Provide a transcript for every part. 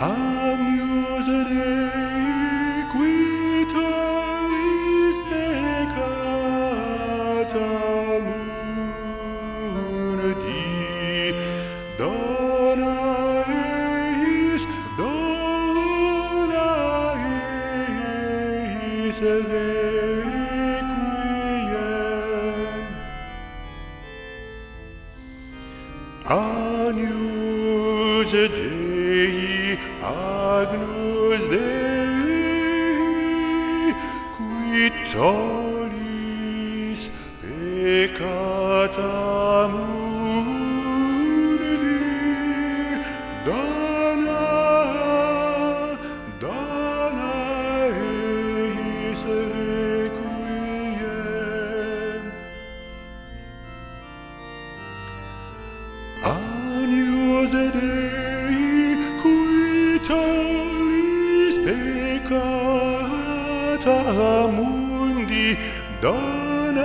Agnus Dei, qui tollis peccata mundi, dona eis requiem. Agnus Dei, Agnus Dei, qui tollis peccata mundi, dona eis requiem. Agnus Dei, qui tollis peccata mundi, dona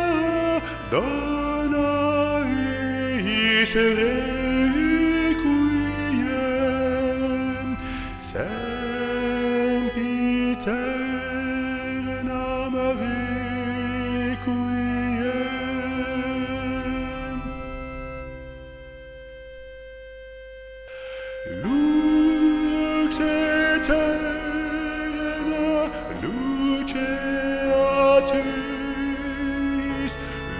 eis requiem. Sempiternam requiem. Lux aeterna, luceat eis,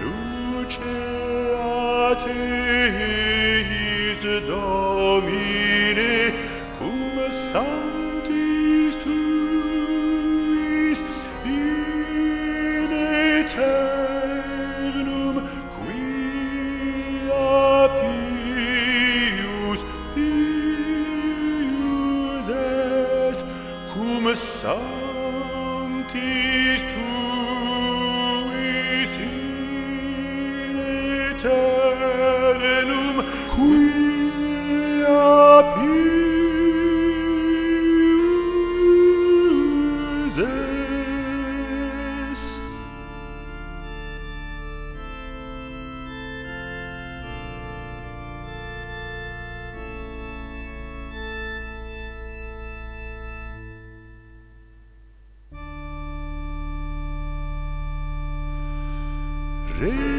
Domine, cum sanctis tuis, in aeternum quia pius est, cum sanctis tuis in aeternum quia pius est. Re